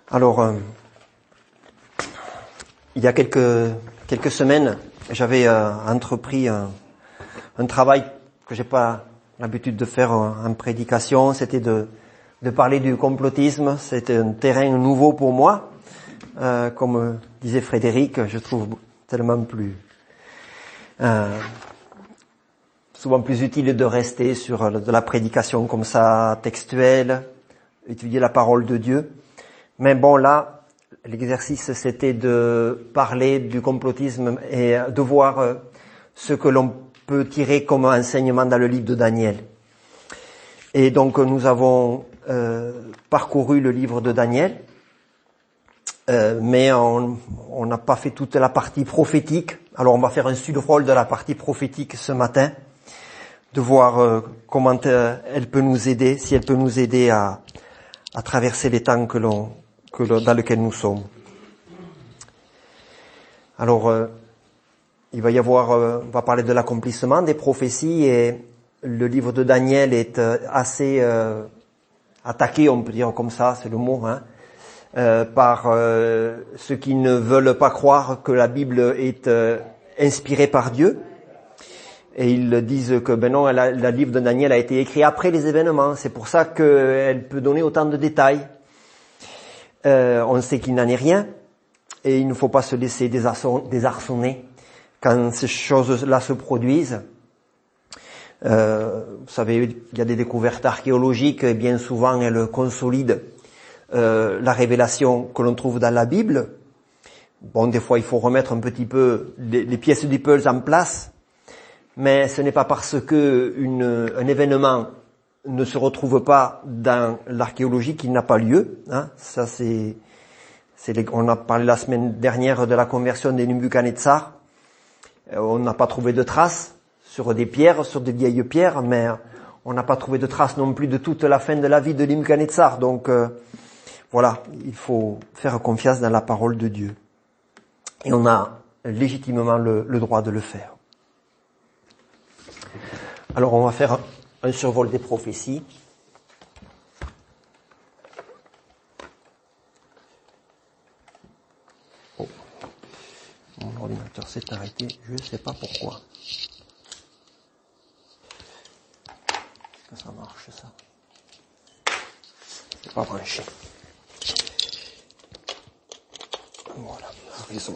Alors, il y a quelques semaines, j'avais entrepris un travail que j'ai pas l'habitude de faire en prédication. C'était de parler du complotisme. C'était un terrain nouveau pour moi. Comme disait Frédéric, je trouve tellement souvent plus utile de rester sur de la prédication comme ça, textuelle, étudier la parole de Dieu. Mais bon, là, l'exercice, c'était de parler du complotisme et de voir ce que l'on peut tirer comme enseignement dans le livre de Daniel. Et donc, nous avons parcouru le livre de Daniel, mais on n'a pas fait toute la partie prophétique. Alors, on va faire un survol de la partie prophétique ce matin, de voir comment elle peut nous aider, si elle peut nous aider à traverser les temps dans lesquels nous sommes. Alors, il va y avoir, on va parler de l'accomplissement des prophéties, et le livre de Daniel est assez attaqué, on peut dire comme ça, c'est le mot, par ceux qui ne veulent pas croire que la Bible est inspirée par Dieu. Et ils disent que non, le livre de Daniel a été écrit après les événements. C'est pour ça qu'elle peut donner autant de détails. On sait qu'il n'en est rien, et il ne faut pas se laisser désarçonner quand ces choses-là se produisent. Vous savez, il y a des découvertes archéologiques, et bien souvent elles consolident la révélation que l'on trouve dans la Bible. Bon, des fois il faut remettre un petit peu les pièces du puzzle en place, mais ce n'est pas parce que un événement ne se retrouve pas dans l'archéologie qu'il n'a pas lieu. Ça on a parlé la semaine dernière de la conversion des Nebuchadnezzar. On n'a pas trouvé de traces sur des pierres, sur des vieilles pierres, mais on n'a pas trouvé de traces non plus de toute la fin de la vie de Nebuchadnezzar. Donc voilà, il faut faire confiance dans la parole de Dieu. Et on a légitimement le droit de le faire. Alors on va faire un survol des prophéties. Oh, mon ordinateur s'est arrêté, je ne sais pas pourquoi. Est-ce que ça marche, ça? C'est pas branché. Voilà, raison.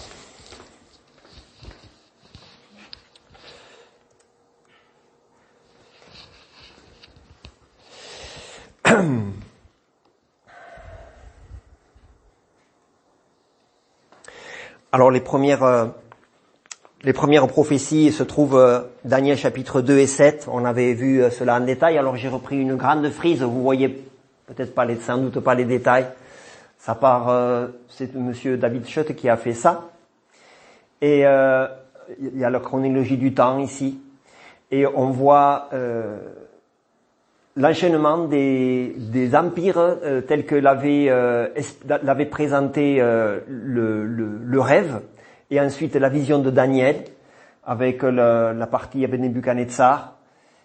Alors les premières prophéties se trouvent Daniel chapitre 2 et 7. On avait vu cela en détail. Alors j'ai repris une grande frise. Vous voyez peut-être pas sans doute pas les détails. Ça part, c'est monsieur David Schott qui a fait ça. Et il y a la chronologie du temps ici. Et on voit l'enchaînement des empires tels que l'avait présenté le rêve, et ensuite la vision de Daniel avec la partie avec Nebuchadnezzar,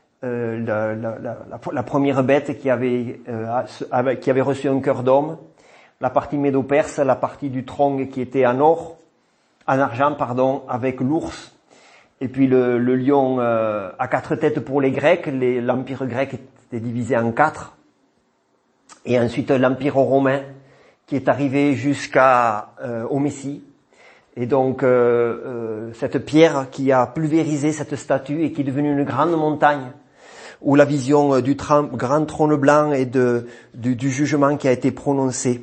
la première bête qui avait reçu un cœur d'homme, la partie médo-perse, la partie du trône qui était en argent, avec l'ours. Et puis le lion à 4 têtes pour les Grecs. L'empire grec était divisé en 4. Et ensuite l'empire romain qui est arrivé au Messie. Et donc cette pierre qui a pulvérisé cette statue et qui est devenue une grande montagne, où la vision du grand trône blanc et du jugement qui a été prononcé.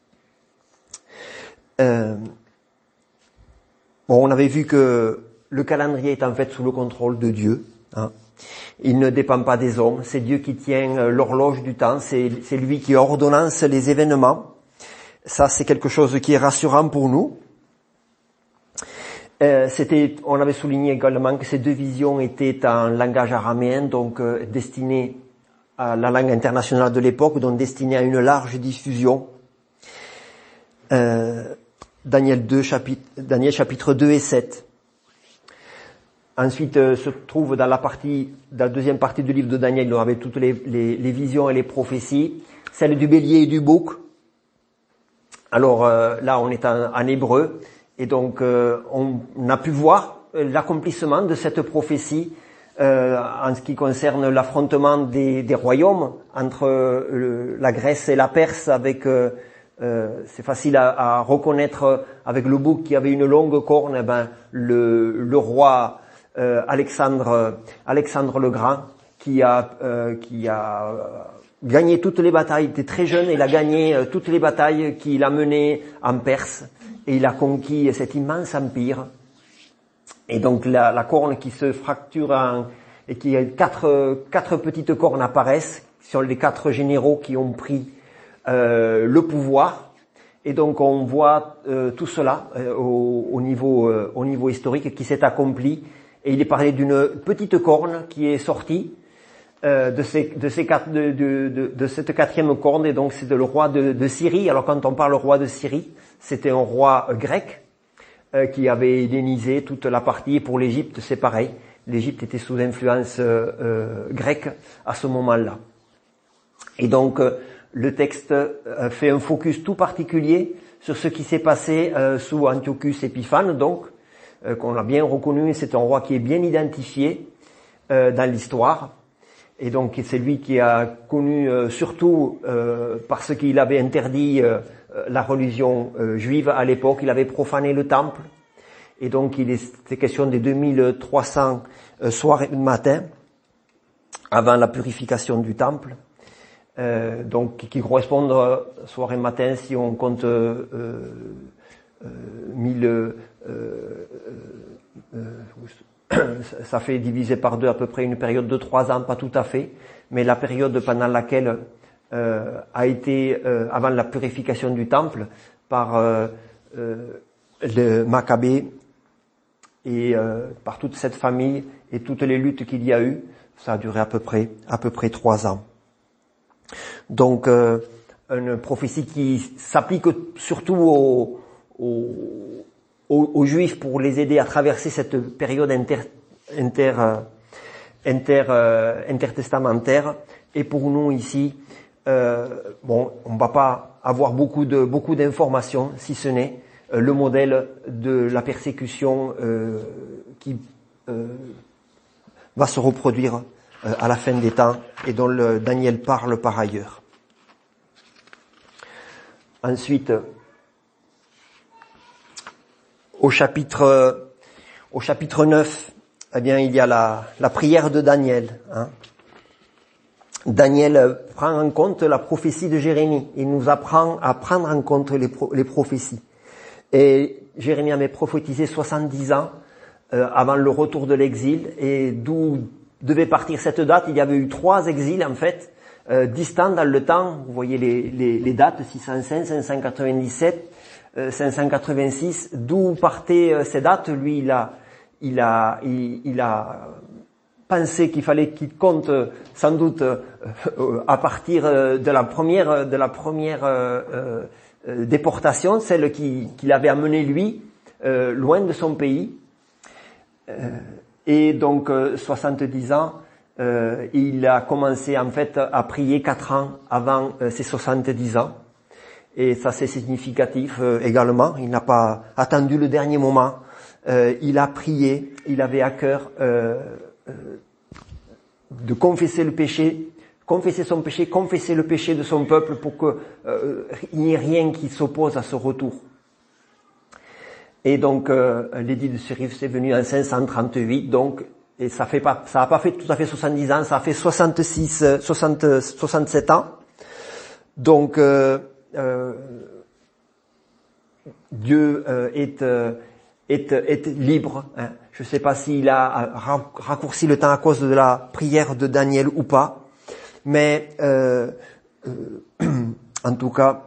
On avait vu que le calendrier est en fait sous le contrôle de Dieu. Il ne dépend pas des hommes. C'est Dieu qui tient l'horloge du temps. C'est lui qui ordonnance les événements. Ça, c'est quelque chose qui est rassurant pour nous. On avait souligné également que ces deux visions étaient en langage araméen, donc destinées à la langue internationale de l'époque, donc destinées à une large diffusion. Daniel chapitre 2 et 7. Ensuite se trouve dans la deuxième partie du livre de Daniel, avec toutes les visions et les prophéties, celle du bélier et du bouc, Alors là, on est en hébreu, et donc on a pu voir l'accomplissement de cette prophétie en ce qui concerne l'affrontement des royaumes entre la Grèce et la Perse. Avec c'est facile à reconnaître avec le bouc qui avait une longue corne. Eh ben, le roi Alexandre le Grand qui a gagné toutes les batailles. Il était très jeune, il a gagné toutes les batailles qu'il a menées en Perse, et il a conquis cet immense empire. Et donc la corne qui se fracture et qui a quatre petites cornes apparaissent sur les 4 généraux qui ont pris le pouvoir. Et donc on voit tout cela au niveau historique qui s'est accompli. Et il est parlé d'une petite corne qui est sortie de cette 4e corne, et donc c'est le roi de Syrie. Alors quand on parle roi de Syrie, c'était un roi grec qui avait hellénisé toute la partie. Et pour l'Égypte, c'est pareil. L'Égypte était sous influence grecque à ce moment-là. Et donc le texte fait un focus tout particulier sur ce qui s'est passé sous Antiochus Épiphane, donc qu'on a bien reconnu. C'est un roi qui est bien identifié dans l'histoire. Et donc c'est lui qui a connu surtout parce qu'il avait interdit la religion juive à l'époque. Il avait profané le temple, et donc il était question des 2300 soirs et matin avant la purification du temple, donc qui correspondent soir et matin, si on compte 1000 ça fait divisé par 2 à peu près une période de 3 ans, pas tout à fait, mais la période pendant laquelle a été avant la purification du temple par le Maccabée et par toute cette famille et toutes les luttes qu'il y a eu, ça a duré à peu près 3 ans. Donc une prophétie qui s'applique surtout aux Juifs pour les aider à traverser cette période intertestamentaire. Et pour nous ici, on va pas avoir beaucoup d'informations, si ce n'est le modèle de la persécution qui va se reproduire à la fin des temps et dont Daniel parle par ailleurs. Ensuite, au chapitre 9, eh bien, il y a la prière de Daniel. Daniel prend en compte la prophétie de Jérémie. Il nous apprend à prendre en compte les prophéties. Et Jérémie avait prophétisé 70 ans avant le retour de l'exil. Et d'où devait partir cette date? Il y avait eu 3 exils, en fait, distants dans le temps. Vous voyez les dates, 605, 597, 586. D'où partaient ces dates? Lui, il a pensé qu'il fallait qu'il compte sans doute à partir de la première déportation, celle qu'il avait amenée lui loin de son pays. Et donc 70 ans, il a commencé en fait à prier 4 ans avant ses 70 ans. Et ça c'est significatif également. Il n'a pas attendu le dernier moment. Il a prié, il avait à cœur de confesser le péché, confesser son péché, confesser le péché de son peuple pour que il n'y ait rien qui s'oppose à ce retour. Et donc l'édit de Cyrus est venu en 538, donc, et ça a pas fait tout à fait 70 ans, ça a fait 67 ans. Donc Dieu est libre. Je ne sais pas s'il a raccourci le temps à cause de la prière de Daniel ou pas, mais en tout cas,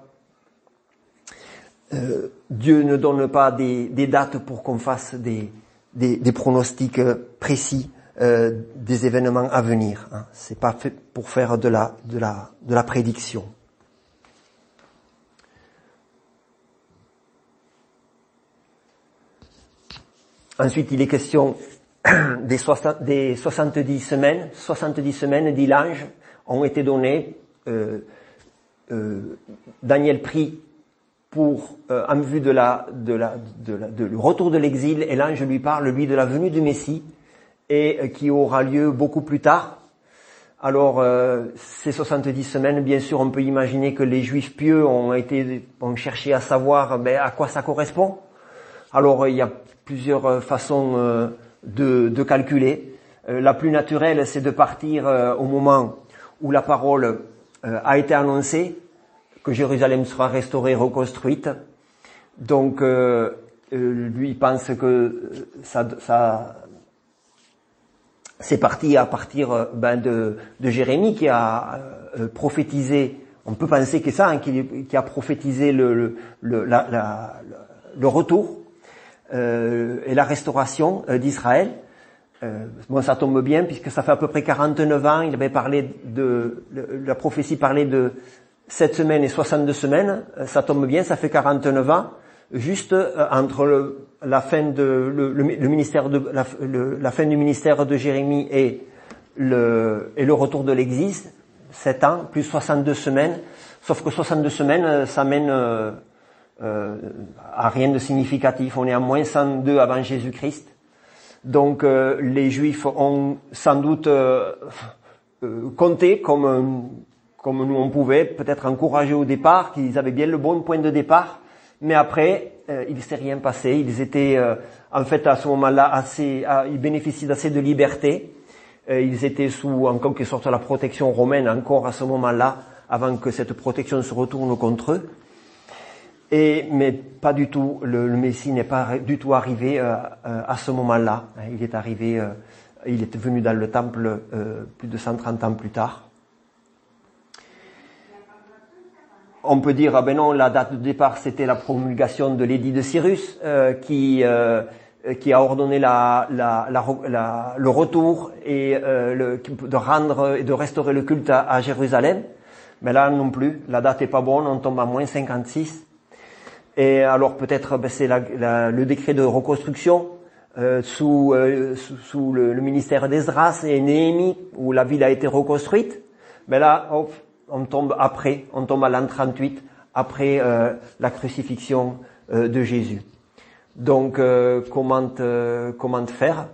Dieu ne donne pas des dates pour qu'on fasse des pronostics précis des événements à venir. C'est pas fait pour faire de la prédiction. Ensuite, il est question des 70 semaines. 70 semaines, dit l'ange, ont été données. Daniel prie en vue du retour de l'exil, et l'ange lui parle, lui, de la venue du Messie, et qui aura lieu beaucoup plus tard. Alors, ces 70 semaines, bien sûr, on peut imaginer que les Juifs pieux ont cherché à savoir à quoi ça correspond. Alors, il y a plusieurs façons de calculer. La plus naturelle, c'est de partir au moment où la parole a été annoncée, que Jérusalem sera restaurée, reconstruite. Donc, lui pense que ça c'est parti à partir de Jérémie qui a prophétisé. On peut penser que ça, qui a prophétisé le retour et la restauration d'Israël. Bon, ça tombe bien puisque ça fait à peu près 49 ans. Il avait parlé la prophétie parlait de 7 semaines et 62 semaines. Ça tombe bien, ça fait 49 ans. Juste entre la fin du ministère de Jérémie et le retour de l'exil, 7 ans plus 62 semaines. Sauf que 62 semaines, ça mène à rien de significatif. On est à moins 102 avant Jésus-Christ. Donc les Juifs ont sans doute compté comme nous on pouvait, peut-être encouragé au départ, qu'ils avaient bien le bon point de départ. Mais après, il ne s'est rien passé. Ils étaient, en fait, à ce moment-là, ils bénéficiaient d'assez de liberté. Ils étaient sous, en quelque sorte, la protection romaine encore à ce moment-là, avant que cette protection se retourne contre eux. Mais pas du tout. Le Messie n'est pas du tout arrivé à ce moment-là. Il est arrivé, il est venu dans le temple plus de 130 ans plus tard. On peut dire, non, la date de départ, c'était la promulgation de l'édit de Cyrus, qui a ordonné le retour et de restaurer le culte à Jérusalem. Mais là non plus, la date est pas bonne, on tombe à moins 56. Et alors peut-être, c'est le décret de reconstruction sous le ministère d'Esdras et Néhémie, où la ville a été reconstruite. Mais là, on tombe à l'an 38, après la crucifixion de Jésus. Donc, comment faire?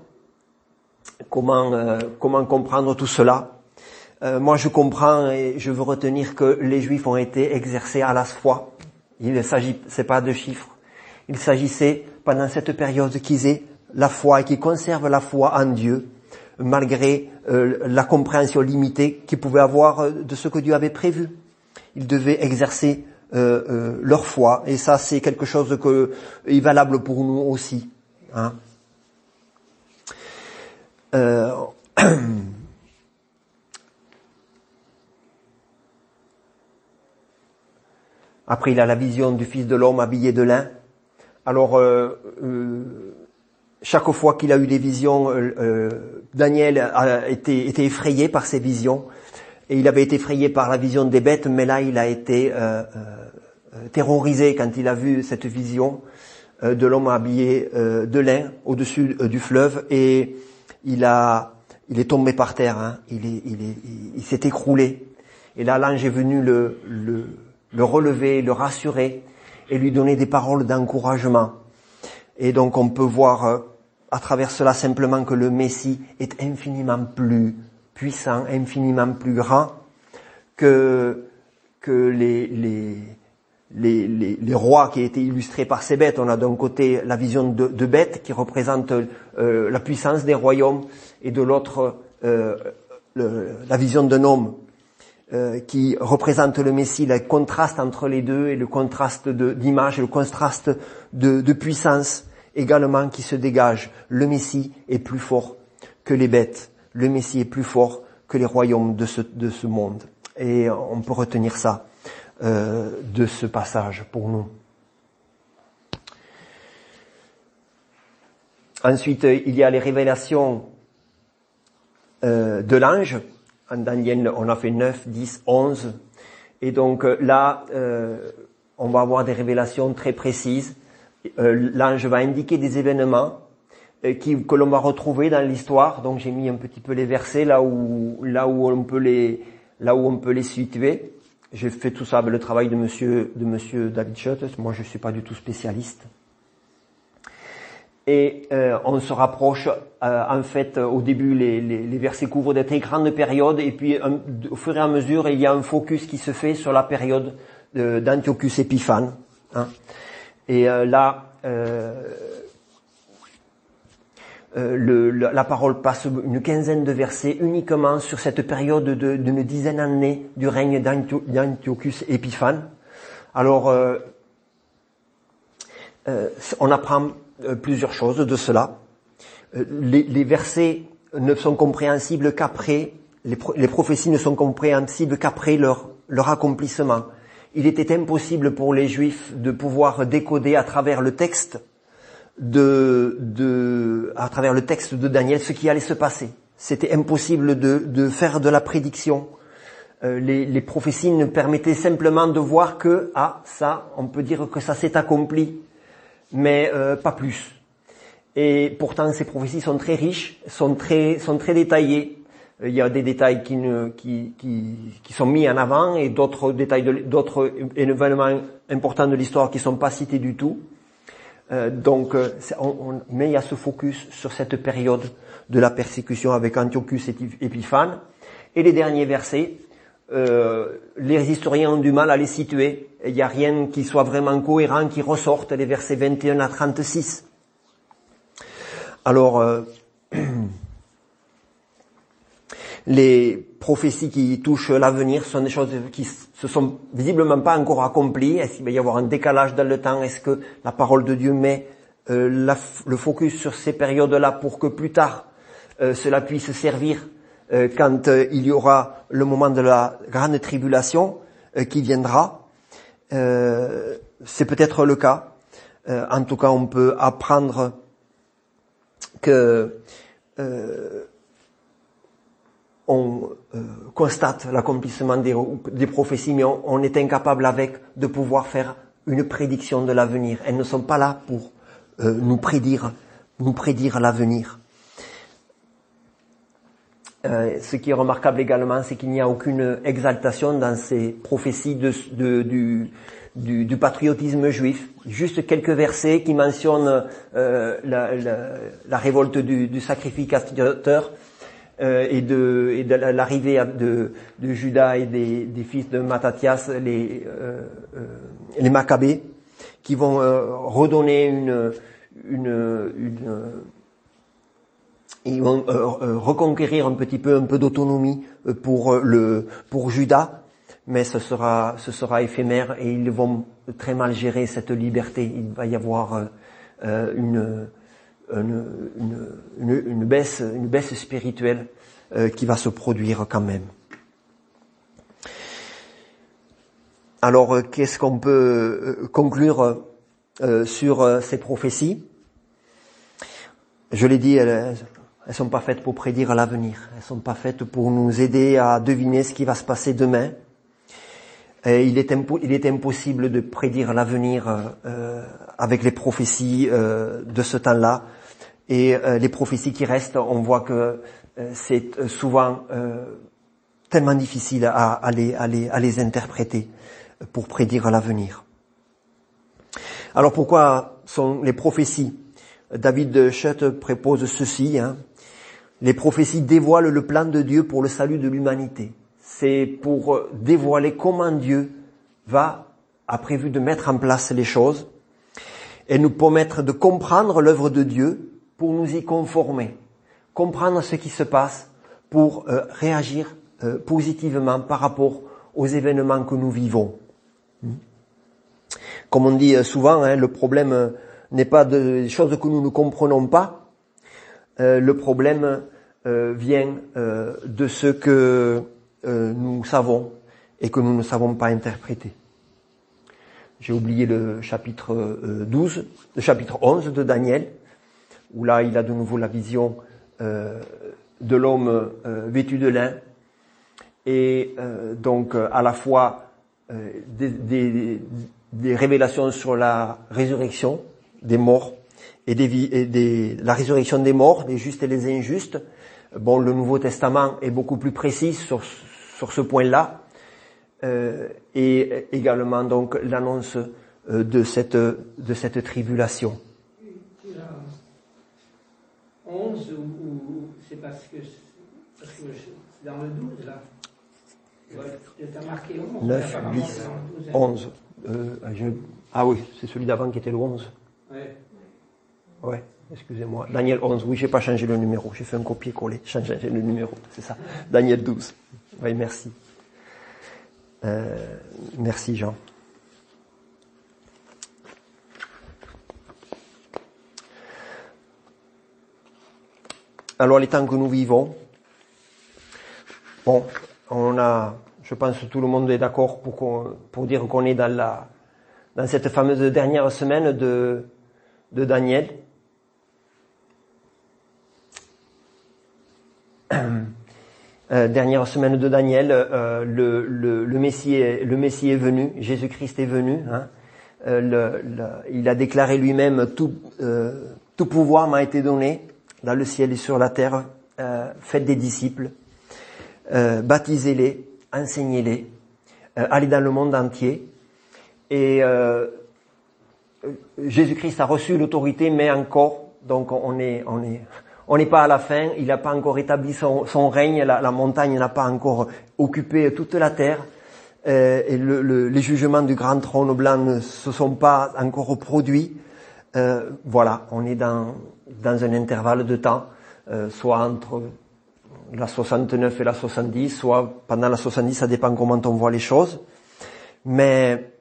Comment comprendre tout cela? Moi, je comprends et je veux retenir que les Juifs ont été exercés à la foi. C'est pas de chiffres. Il s'agissait, pendant cette période, qu'ils aient la foi et qu'ils conservent la foi en Dieu, malgré la compréhension limitée qu'ils pouvaient avoir de ce que Dieu avait prévu. Ils devaient exercer leur foi, et ça c'est quelque chose est valable pour nous aussi. Hein. Après, il a la vision du Fils de l'homme habillé de lin. Alors, chaque fois qu'il a eu des visions, Daniel a été effrayé par ces visions. Et il avait été effrayé par la vision des bêtes, mais là, il a été terrorisé quand il a vu cette vision de l'homme habillé de lin au-dessus du fleuve. Et il est tombé par terre. Hein. Il s'est écroulé. Et là, l'ange est venu le relever, le rassurer et lui donner des paroles d'encouragement. Et donc on peut voir à travers cela simplement que le Messie est infiniment plus puissant, infiniment plus grand que les rois qui étaient illustrés par ces bêtes. On a d'un côté la vision de bêtes qui représente la puissance des royaumes, et de l'autre la vision d'un homme qui représente le Messie, le contraste entre les deux, et le contraste d'image, le contraste de puissance également qui se dégage. Le Messie est plus fort que les bêtes. Le Messie est plus fort que les royaumes de ce monde. Et on peut retenir ça de ce passage pour nous. Ensuite, il y a les révélations de l'ange. En Daniel, on a fait 9, 10, 11. Et donc là, on va avoir des révélations très précises. L'ange va indiquer des événements que l'on va retrouver dans l'histoire. Donc j'ai mis un petit peu les versets là où on peut les situer. J'ai fait tout ça avec le travail de monsieur David Schultz. Moi, je suis pas du tout spécialiste. Et on se rapproche, en fait, au début, les versets couvrent de très grandes périodes, et puis au fur et à mesure, il y a un focus qui se fait sur la période d'Antiochus Épiphane. Hein. Et là, la parole passe une quinzaine de versets uniquement sur cette période d'une dizaine d'années du règne d'Antiochus Épiphane. Alors, on apprend plusieurs choses de cela. Les versets ne sont compréhensibles qu'après, les prophéties ne sont compréhensibles qu'après leur accomplissement. Il était impossible pour les Juifs de pouvoir décoder à travers le texte à travers le texte de Daniel ce qui allait se passer. C'était impossible de faire de la prédiction. Les prophéties ne permettaient simplement de voir que ça, on peut dire que ça s'est accompli, mais pas plus. Et pourtant, ces prophéties sont très riches, sont très détaillées. Il y a des détails qui sont mis en avant et d'autres détails, d'autres événements importants de l'histoire qui sont pas cités du tout. Mais il y a ce focus sur cette période de la persécution avec Antiochus Épiphane. Et les derniers versets, les historiens ont du mal à les situer. Il n'y a rien qui soit vraiment cohérent, qui ressorte, les versets 21 à 36. Alors, les prophéties qui touchent l'avenir sont des choses qui se sont visiblement pas encore accomplies. Est-ce qu'il va y avoir un décalage dans le temps? Est-ce que la parole de Dieu met le focus sur ces périodes-là pour que plus tard cela puisse servir quand il y aura le moment de la grande tribulation qui viendra? C'est peut-être le cas. En tout cas, on peut apprendre que on constate l'accomplissement des prophéties, mais on est incapable de pouvoir faire une prédiction de l'avenir. Elles ne sont pas là pour nous prédire l'avenir. Ce qui est remarquable également, c'est qu'il n'y a aucune exaltation dans ces prophéties du patriotisme juif. Juste quelques versets qui mentionnent la révolte du sacrificateur et de l'arrivée de Judas et des fils de Mattathias, les Maccabées, qui vont redonner ils vont reconquérir un peu d'autonomie pour Judas, mais ce sera éphémère et ils vont très mal gérer cette liberté. Il va y avoir une baisse spirituelle qui va se produire quand même. Alors, qu'est-ce qu'on peut conclure sur ces prophéties? Je l'ai dit, elles sont pas faites pour prédire l'avenir. Elles sont pas faites pour nous aider à deviner ce qui va se passer demain. Et il est impossible de prédire l'avenir avec les prophéties de ce temps-là. Et les prophéties qui restent, on voit que c'est souvent tellement difficile à les interpréter pour prédire l'avenir. Alors pourquoi sont les prophéties? David Schultz propose ceci. Les prophéties dévoilent le plan de Dieu pour le salut de l'humanité. C'est pour dévoiler comment Dieu a prévu de mettre en place les choses et nous permettre de comprendre l'œuvre de Dieu pour nous y conformer, comprendre ce qui se passe pour réagir positivement par rapport aux événements que nous vivons. Comme on dit souvent, le problème n'est pas des choses que nous ne comprenons pas, le problème vient de ce que nous savons et que nous ne savons pas interpréter. J'ai oublié le chapitre 11 de Daniel, où là il a de nouveau la vision de l'homme vêtu de lin, et donc à la fois des révélations sur la résurrection des morts et la résurrection des morts, des justes et des injustes. Bon, le Nouveau Testament est beaucoup plus précis sur ce point-là. et également donc l'annonce de cette tribulation. 11 ou c'est parce que c'est dans le 12 là. Ouais, tu as marqué 11. 9, 10, 11. Ah oui, c'est celui d'avant qui était le 11. Ouais, excusez-moi. Daniel 11, oui, j'ai pas changé le numéro. J'ai fait un copier-coller. J'ai changé le numéro, c'est ça. Daniel 12. Oui, merci. Merci Jean. Alors les temps que nous vivons, bon, je pense que tout le monde est d'accord pour dire qu'on est dans cette fameuse dernière semaine de Daniel. Dernière semaine de Daniel, le Messie est venu, Jésus-Christ est venu. Hein. Il a déclaré lui-même tout pouvoir m'a été donné dans le ciel et sur la terre. Faites des disciples, baptisez-les, enseignez-les, allez dans le monde entier. Et Jésus-Christ a reçu l'autorité, mais encore, donc on n'est pas à la fin, il n'a pas encore établi son règne, la montagne n'a pas encore occupé toute la terre, et les jugements du grand trône blanc ne se sont pas encore produits. Voilà, on est dans un intervalle de temps, soit entre la 69 et la 70, soit pendant la 70, ça dépend comment on voit les choses. Mais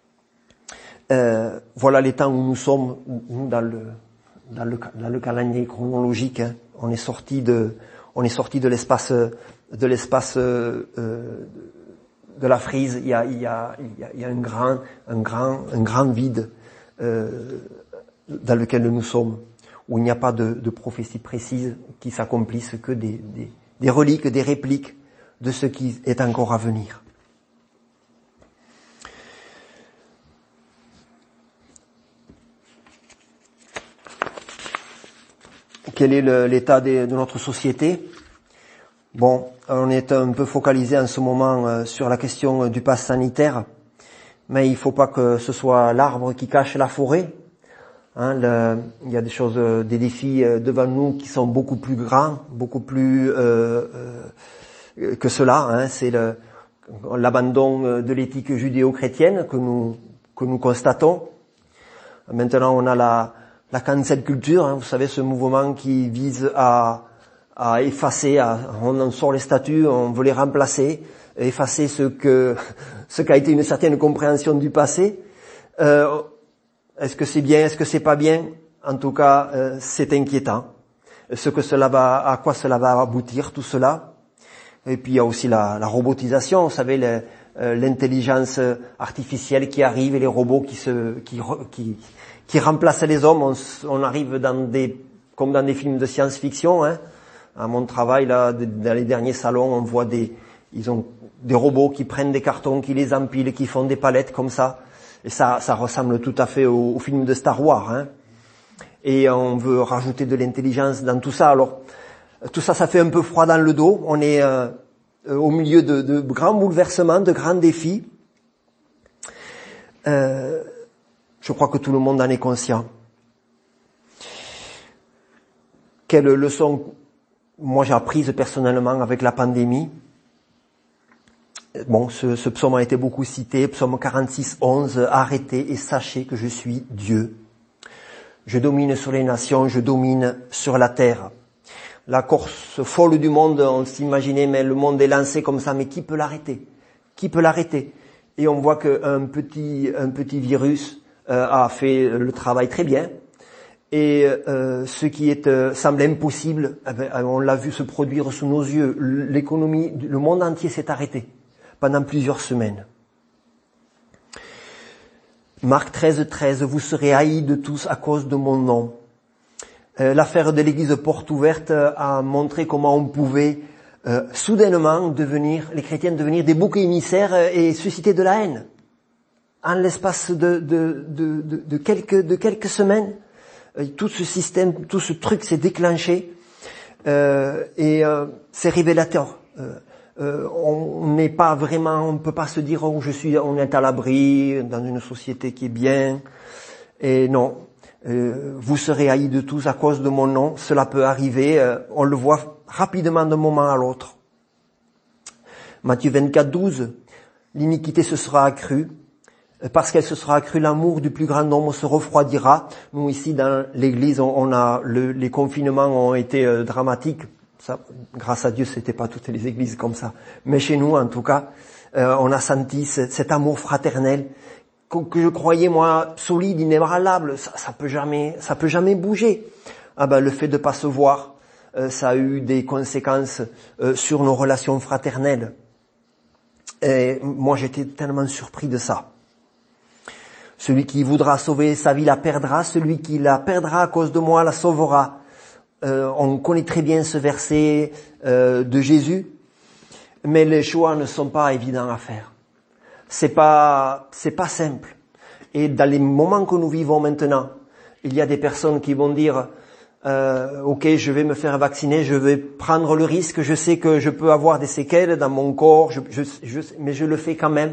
voilà les temps où nous sommes dans le calendrier chronologique. Hein. On est sorti de l'espace de la frise. Il y a un grand vide dans lequel nous sommes, où il n'y a pas de prophétie précise qui s'accomplisse, que des reliques, des répliques de ce qui est encore à venir. Quel est l'état de notre société? Bon, on est un peu focalisé en ce moment sur la question du pass sanitaire, mais il ne faut pas que ce soit l'arbre qui cache la forêt. Hein, il y a des défis devant nous qui sont beaucoup plus grands, beaucoup plus que cela. Hein, c'est l'abandon de l'éthique judéo-chrétienne que nous constatons. Maintenant, on a la cancel culture, hein, vous savez, ce mouvement qui vise à effacer, on en sort les statuts, on veut les remplacer, effacer ce qu'a été une certaine compréhension du passé. Est-ce que c'est bien, est-ce que c'est pas bien? En tout cas, c'est inquiétant. À quoi cela va aboutir, tout cela? Et puis il y a aussi la robotisation, vous savez, l'intelligence artificielle qui arrive et les robots qui remplacent les hommes. On arrive comme dans des films de science-fiction. Hein. À mon travail, là, dans les derniers salons, on voit ils ont des robots qui prennent des cartons, qui les empilent, qui font des palettes comme ça. Et ça ressemble tout à fait au film de Star Wars. Hein. Et on veut rajouter de l'intelligence dans tout ça. Alors, tout ça, ça fait un peu froid dans le dos. On est au milieu de grands bouleversements, de grands défis. Je crois que tout le monde en est conscient. Quelle leçon moi j'ai apprise personnellement avec la pandémie? Bon, ce psaume a été beaucoup cité, psaume 46, 11, arrêtez et sachez que je suis Dieu. Je domine sur les nations, je domine sur la terre. La course folle du monde, on s'imaginait, mais le monde est lancé comme ça, mais qui peut l'arrêter? Qui peut l'arrêter? Et on voit qu'un petit virus a fait le travail très bien. Et ce qui semble impossible, on l'a vu se produire sous nos yeux. L'économie, le monde entier s'est arrêté pendant plusieurs semaines. Marc 13, 13, vous serez haïs de tous à cause de mon nom. L'affaire de l'église porte ouverte a montré comment on pouvait soudainement les chrétiens devenir des boucs émissaires et susciter de la haine. En l'espace de quelques semaines, tout ce système, tout ce truc s'est déclenché et c'est révélateur. on n'est pas vraiment, on ne peut pas se dire oh, on est à l'abri dans une société qui est bien. Et non, vous serez haïs de tous à cause de mon nom. Cela peut arriver, on le voit rapidement d'un moment à l'autre. Matthieu 24, 12, l'iniquité se sera accrue. Parce qu'elle se sera accrue, l'amour du plus grand nombre se refroidira. Nous ici dans l'église, on a les confinements ont été dramatiques. Ça, grâce à Dieu, c'était pas toutes les églises comme ça. Mais chez nous, en tout cas, on a senti cet amour fraternel que je croyais moi solide, inébranlable. Ça peut jamais bouger. Ah ben le fait de pas se voir, ça a eu des conséquences sur nos relations fraternelles. Et moi, j'étais tellement surpris de ça. Celui qui voudra sauver sa vie la perdra, celui qui la perdra à cause de moi la sauvera. On connaît très bien ce verset de Jésus, mais les choix ne sont pas évidents à faire. C'est pas simple. Et dans les moments que nous vivons maintenant, il y a des personnes qui vont dire ok, je vais me faire vacciner, je vais prendre le risque, je sais que je peux avoir des séquelles dans mon corps, mais je le fais quand même.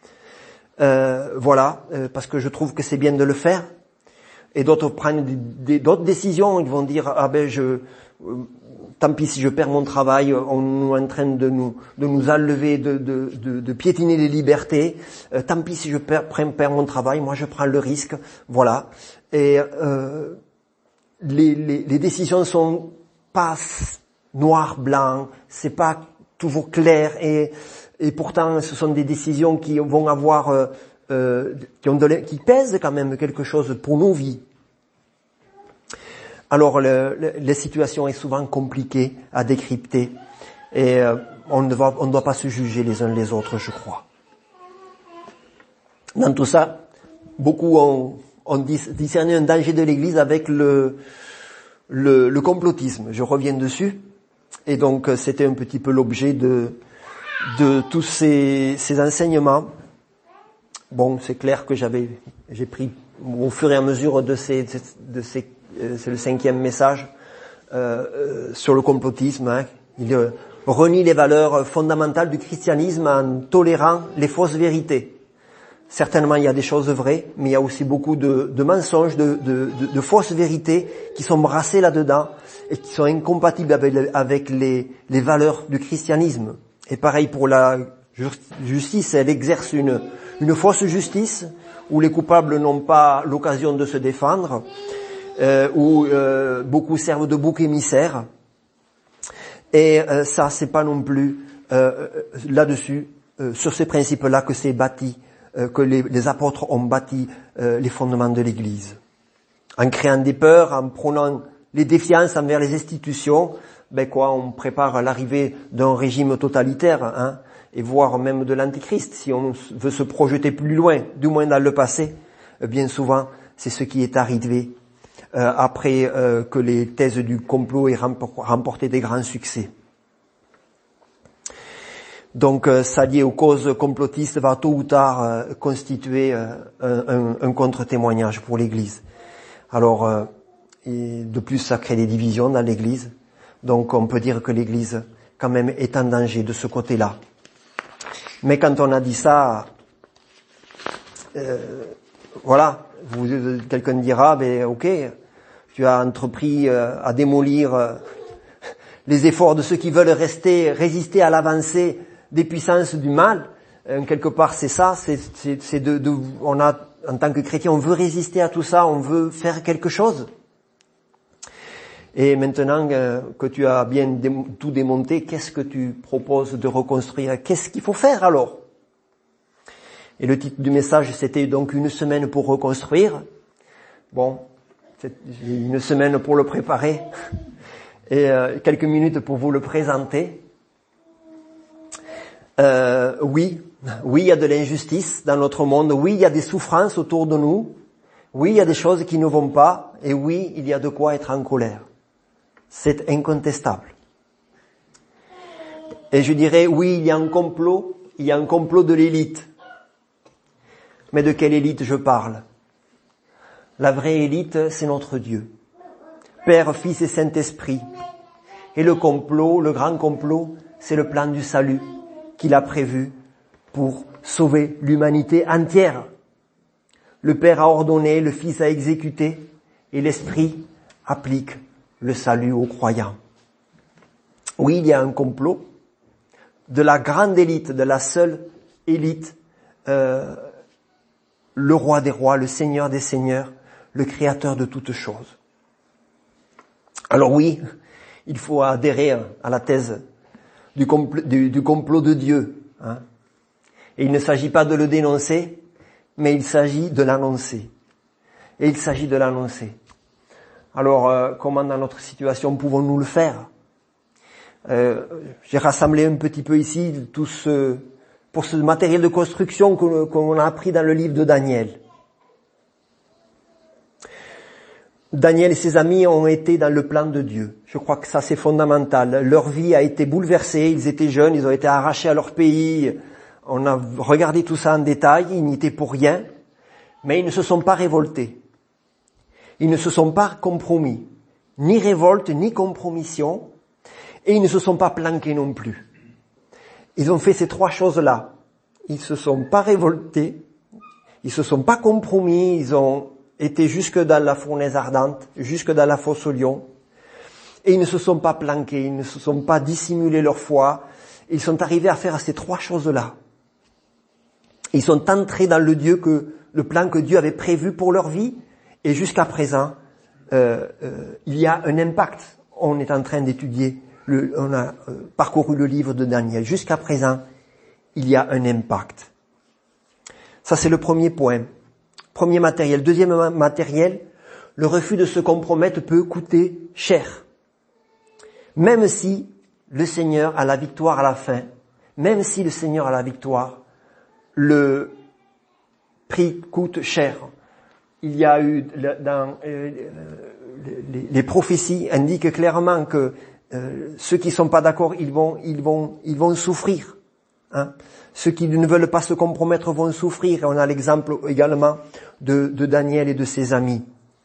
Parce que je trouve que c'est bien de le faire. Et d'autres prennent d'autres décisions. Ils vont dire tant pis si je perds mon travail, on est en train de nous enlever, de piétiner les libertés. Tant pis si je perds mon travail, moi je prends le risque. Voilà. Et les décisions sont pas noir blanc, c'est pas toujours clair et pourtant, ce sont des décisions qui vont avoir, qui pèsent quand même quelque chose pour nos vies. Alors, la situation est souvent compliquée à décrypter et on ne doit pas se juger les uns les autres, je crois. Dans tout ça, beaucoup ont discerné un danger de l'Église avec le complotisme. Je reviens dessus. Et donc, c'était un petit peu l'objet de tous ces enseignements. Bon, c'est clair que j'ai pris au fur et à mesure de ces c'est le 5e message sur le complotisme. Hein. Il renie les valeurs fondamentales du christianisme en tolérant les fausses vérités. Certainement, il y a des choses vraies, mais il y a aussi beaucoup de mensonges, de fausses vérités qui sont brassées là-dedans et qui sont incompatibles avec les valeurs du christianisme. Et pareil pour la justice, elle exerce une fausse justice où les coupables n'ont pas l'occasion de se défendre, où beaucoup servent de bouc émissaire. Et ça, c'est pas non plus là-dessus, sur ces principes-là que c'est bâti, que les apôtres ont bâti les fondements de l'Église. En créant des peurs, en prônant les défiances envers les institutions, on prépare l'arrivée d'un régime totalitaire, hein, et voire même de l'antéchrist, si on veut se projeter plus loin, du moins dans le passé. Bien souvent, c'est ce qui est arrivé après que les thèses du complot aient remporté des grands succès. Donc, s'allier aux causes complotistes va tôt ou tard constituer un contre-témoignage pour l'Église. Alors, et de plus, ça crée des divisions dans l'Église. Donc, on peut dire que l'Église, quand même, est en danger de ce côté-là. Mais quand on a dit ça, quelqu'un dira, ok, tu as entrepris à démolir les efforts de ceux qui veulent résister à l'avancée des puissances du mal. Quelque part, c'est ça, on a, en tant que chrétien, on veut résister à tout ça, on veut faire quelque chose. Et maintenant que tu as bien tout démonté, qu'est-ce que tu proposes de reconstruire? Qu'est-ce qu'il faut faire alors? Et le titre du message, c'était donc une semaine pour reconstruire. Bon, j'ai une semaine pour le préparer et quelques minutes pour vous le présenter. Oui, il y a de l'injustice dans notre monde. Oui, il y a des souffrances autour de nous. Oui, il y a des choses qui ne vont pas. Et oui, il y a de quoi être en colère. C'est incontestable. Et je dirais, oui, il y a un complot de l'élite. Mais de quelle élite je parle? La vraie élite, c'est notre Dieu. Père, Fils et Saint-Esprit. Et le complot, le grand complot, c'est le plan du salut qu'il a prévu pour sauver l'humanité entière. Le Père a ordonné, le Fils a exécuté, et l'Esprit applique le salut aux croyants. Oui, il y a un complot de la grande élite, de la seule élite, le roi des rois, le Seigneur des seigneurs, le créateur de toutes choses. Alors oui, il faut adhérer à la thèse du complot de Dieu. Hein. Et il ne s'agit pas de le dénoncer, mais il s'agit de l'annoncer. Et il s'agit de l'annoncer. Alors, comment dans notre situation pouvons-nous le faire? J'ai rassemblé un petit peu ici pour ce matériel de construction qu'on a appris dans le livre de Daniel. Daniel et ses amis ont été dans le plan de Dieu. Je crois que ça c'est fondamental. Leur vie a été bouleversée, ils étaient jeunes, ils ont été arrachés à leur pays. On a regardé tout ça en détail, ils n'y étaient pour rien, mais ils ne se sont pas révoltés. Ils ne se sont pas compromis. Ni révolte, ni compromission. Et ils ne se sont pas planqués non plus. Ils ont fait ces trois choses-là. Ils se sont pas révoltés. Ils se sont pas compromis. Ils ont été jusque dans la fournaise ardente, jusque dans la fosse aux lions. Et ils ne se sont pas planqués. Ils ne se sont pas dissimulés leur foi. Ils sont arrivés à faire ces trois choses-là. Ils sont entrés dans le plan que Dieu avait prévu pour leur vie. Et jusqu'à présent, il y a un impact. On est en train d'étudier, on a parcouru le livre de Daniel. Jusqu'à présent, il y a un impact. Ça, c'est le premier point. Premier matériel. Deuxième matériel, le refus de se compromettre peut coûter cher. Même si le Seigneur a la victoire à la fin, même si le Seigneur a la victoire, le prix coûte cher. Il y a eu les prophéties indiquent clairement que ceux qui sont pas d'accord, ils vont souffrir. Hein. Ceux qui ne veulent pas se compromettre vont souffrir. Et on a l'exemple également de Daniel et de ses amis.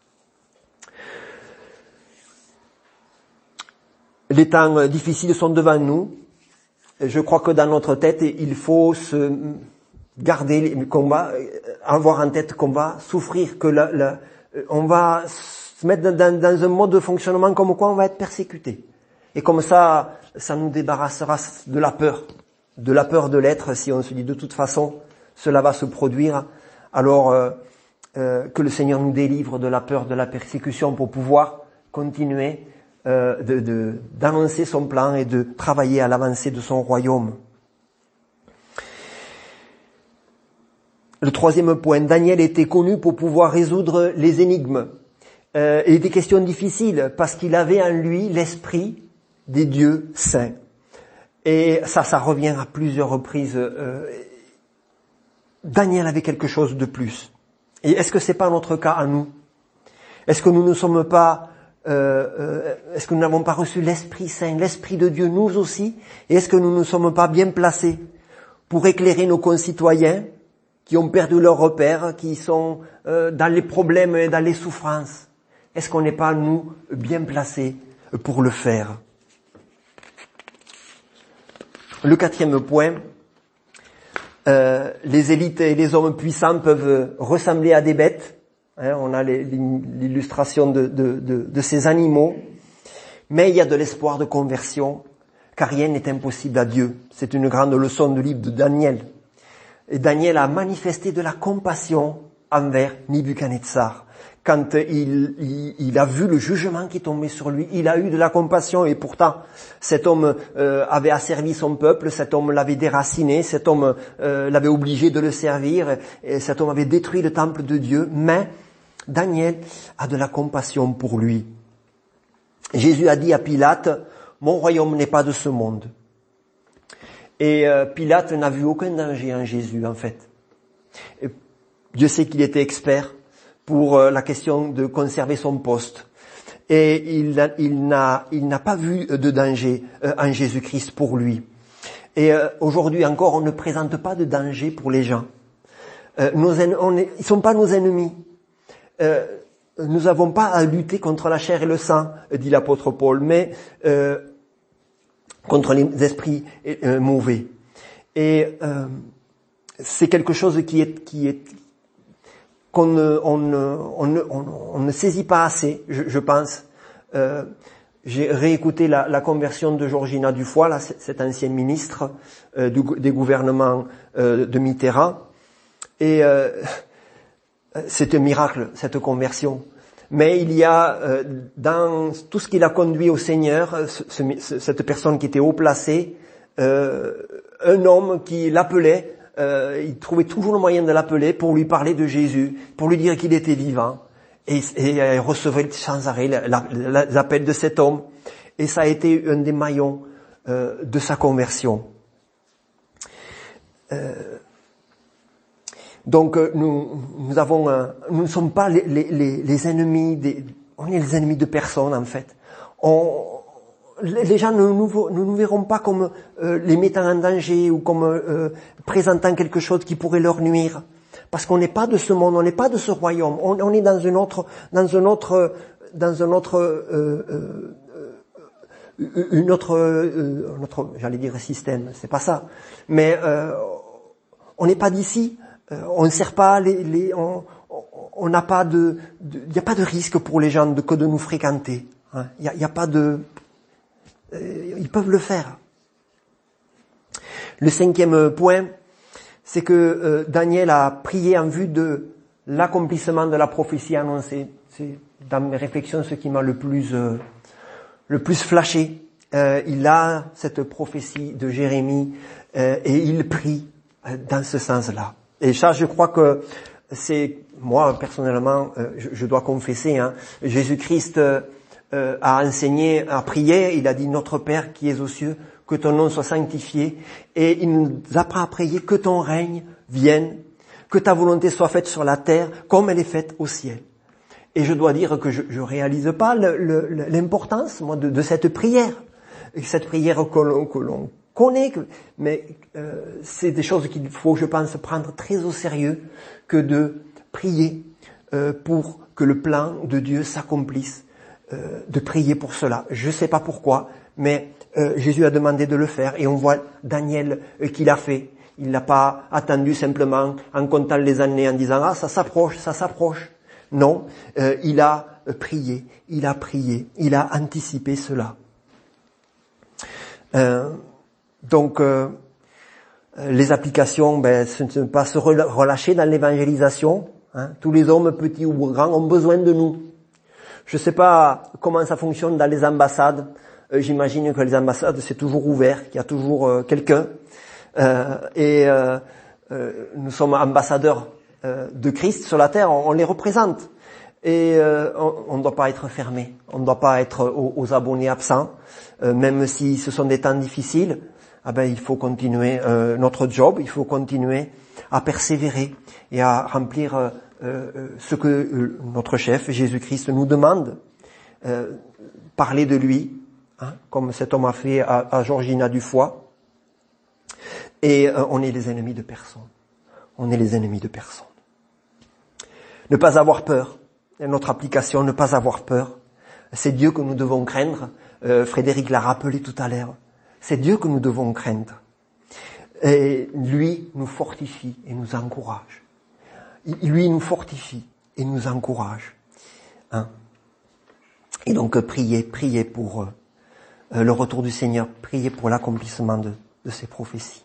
Les temps difficiles sont devant nous. Je crois que dans notre tête, il faut se garder qu'on va avoir en tête qu'on va souffrir, que on va se mettre dans un mode de fonctionnement comme quoi on va être persécuté. Et comme ça nous débarrassera de la peur de l'être. Si on se dit de toute façon cela va se produire, alors que le Seigneur nous délivre de la peur de la persécution pour pouvoir continuer d'annoncer son plan et de travailler à l'avancée de son royaume. Le troisième point, Daniel était connu pour pouvoir résoudre les énigmes et des questions difficiles parce qu'il avait en lui l'esprit des dieux saints. Et ça revient à plusieurs reprises. Daniel avait quelque chose de plus. Et est-ce que c'est pas notre cas à nous? Est-ce que nous ne sommes pas, est-ce que nous n'avons pas reçu l'Esprit Saint, l'Esprit de Dieu, nous aussi? Et est-ce que nous ne sommes pas bien placés pour éclairer nos concitoyens qui ont perdu leur repère, qui sont dans les problèmes et dans les souffrances? Est-ce qu'on n'est pas, nous, bien placés pour le faire? Le quatrième point, les élites et les hommes puissants peuvent ressembler à des bêtes. Hein, on a l'illustration de ces animaux. Mais il y a de l'espoir de conversion, car rien n'est impossible à Dieu. C'est une grande leçon du livre de Daniel. Et Daniel a manifesté de la compassion envers Nebuchadnezzar. Quand il a vu le jugement qui tombait sur lui, il a eu de la compassion, et pourtant cet homme avait asservi son peuple, cet homme l'avait déraciné, cet homme l'avait obligé de le servir, et cet homme avait détruit le temple de Dieu, mais Daniel a de la compassion pour lui. Jésus a dit à Pilate, « Mon royaume n'est pas de ce monde ». Et Pilate n'a vu aucun danger en Jésus, en fait. Et Dieu sait qu'il était expert pour la question de conserver son poste. Et il n'a pas vu de danger en Jésus-Christ pour lui. Et aujourd'hui encore, on ne présente pas de danger pour les gens. Ils sont pas nos ennemis. Nous n'avons pas à lutter contre la chair et le sang, dit l'apôtre Paul, mais contre les esprits mauvais. Et c'est quelque chose qu'on ne saisit pas assez, je pense. J'ai réécouté la conversion de Georgina Dufoy, là, cette ancienne ministre des gouvernements de Mitterrand, et c'est un miracle, cette conversion. Mais il y a dans tout ce qui l'a conduit au Seigneur, cette personne qui était haut placée, un homme qui l'appelait, il trouvait toujours le moyen de l'appeler pour lui parler de Jésus, pour lui dire qu'il était vivant. Et elle recevait sans arrêt l'appel de cet homme. Et ça a été un des maillons de sa conversion. Donc nous ne sommes pas les ennemis on est les ennemis de personne en fait. Les gens ne nous verront pas comme les mettant en danger ou comme présentant quelque chose qui pourrait leur nuire. Parce qu'on n'est pas de ce monde, on n'est pas de ce royaume. On est dans un autre, j'allais dire système, c'est pas ça. Mais on n'est pas d'ici. On ne sert pas on n'a pas il n'y a pas de risque pour les gens que de nous fréquenter. Hein. Il y a pas de, ils peuvent le faire. Le 5e point, c'est que Daniel a prié en vue de l'accomplissement de la prophétie annoncée. C'est dans mes réflexions ce qui m'a le plus flashé. Il a cette prophétie de Jérémie et il prie dans ce sens-là. Et ça, je crois que c'est, moi personnellement, je dois confesser, hein, Jésus-Christ a enseigné, a prié, il a dit « Notre Père qui es aux cieux », que ton nom soit sanctifié, et il nous apprend à prier que ton règne vienne, que ta volonté soit faite sur la terre comme elle est faite au ciel. Et je dois dire que je réalise pas l'importance, moi, de cette prière. Cette prière que l'on connaît, mais c'est des choses qu'il faut, je pense, prendre très au sérieux que de prier pour que le plan de Dieu s'accomplisse, de prier pour cela. Je sais pas pourquoi, mais Jésus a demandé de le faire et on voit Daniel qui l'a fait. Il n'a pas attendu simplement en comptant les années en disant « Ah, ça s'approche ». Non, il a prié, il a anticipé cela. Donc, les applications, ce n'est pas se relâcher dans l'évangélisation. Hein. Tous les hommes, petits ou grands, ont besoin de nous. Je ne sais pas comment ça fonctionne dans les ambassades. J'imagine que les ambassades, c'est toujours ouvert, qu'il y a toujours quelqu'un. Nous sommes ambassadeurs de Christ sur la terre, on les représente. Et on ne doit pas être fermé, on ne doit pas être aux abonnés absents, même si ce sont des temps difficiles. Il faut continuer notre job, il faut continuer à persévérer et à remplir ce que notre chef, Jésus-Christ, nous demande. Parler de lui, hein, comme cet homme a fait à Georgina Dufoy. Et on est les ennemis de personne. On est les ennemis de personne. Ne pas avoir peur. Notre application, ne pas avoir peur. C'est Dieu que nous devons craindre. Frédéric l'a rappelé tout à l'heure. C'est Dieu que nous devons craindre. Et lui nous fortifie et nous encourage. Lui nous fortifie et nous encourage. Hein? Et donc priez pour le retour du Seigneur, priez pour l'accomplissement de ces prophéties.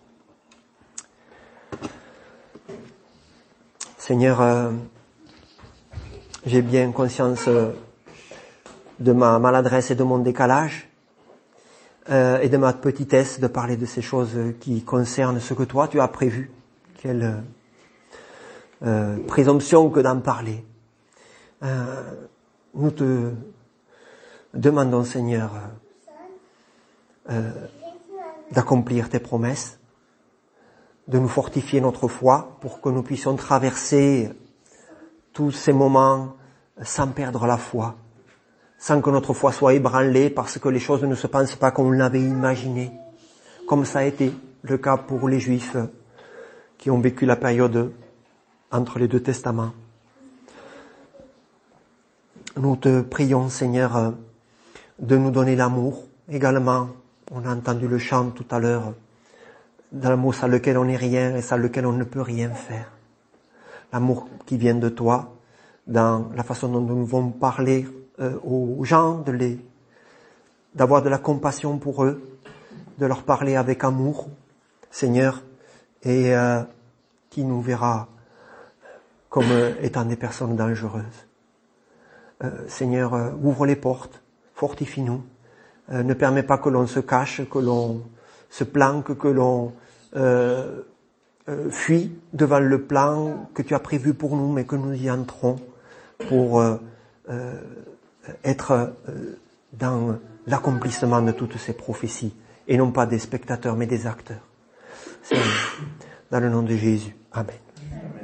Seigneur, j'ai bien conscience de ma maladresse et de mon décalage et de ma petitesse de parler de ces choses qui concernent ce que toi tu as prévu. Quelle présomption que d'en parler. Nous te demandons, Seigneur, d'accomplir tes promesses, de nous fortifier notre foi pour que nous puissions traverser tous ces moments sans perdre la foi, sans que notre foi soit ébranlée parce que les choses ne se passent pas comme on l'avait imaginé, comme ça a été le cas pour les Juifs qui ont vécu la période entre les deux testaments. Nous te prions, Seigneur, de nous donner l'amour également On a entendu le chant tout à l'heure, dans l'amour sans lequel on n'est rien et sans lequel on ne peut rien faire. L'amour qui vient de toi, dans la façon dont nous devons parler aux gens, d'avoir de la compassion pour eux, de leur parler avec amour, Seigneur, et qui nous verra comme étant des personnes dangereuses. Seigneur, ouvre les portes, fortifie-nous, ne permets pas que l'on se cache, que l'on se planque, que l'on fuit devant le plan que tu as prévu pour nous, mais que nous y entrons pour être dans l'accomplissement de toutes ces prophéties, et non pas des spectateurs, mais des acteurs. Seigneur, dans le nom de Jésus. Amen.